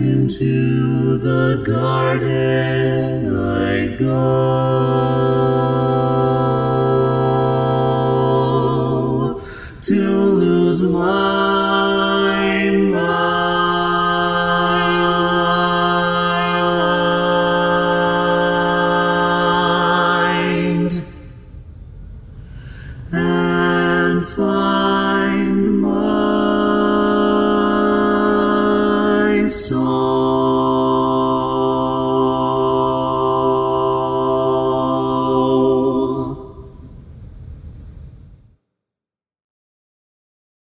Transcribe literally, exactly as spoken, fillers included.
into the garden I go to lose my mind and find my soul.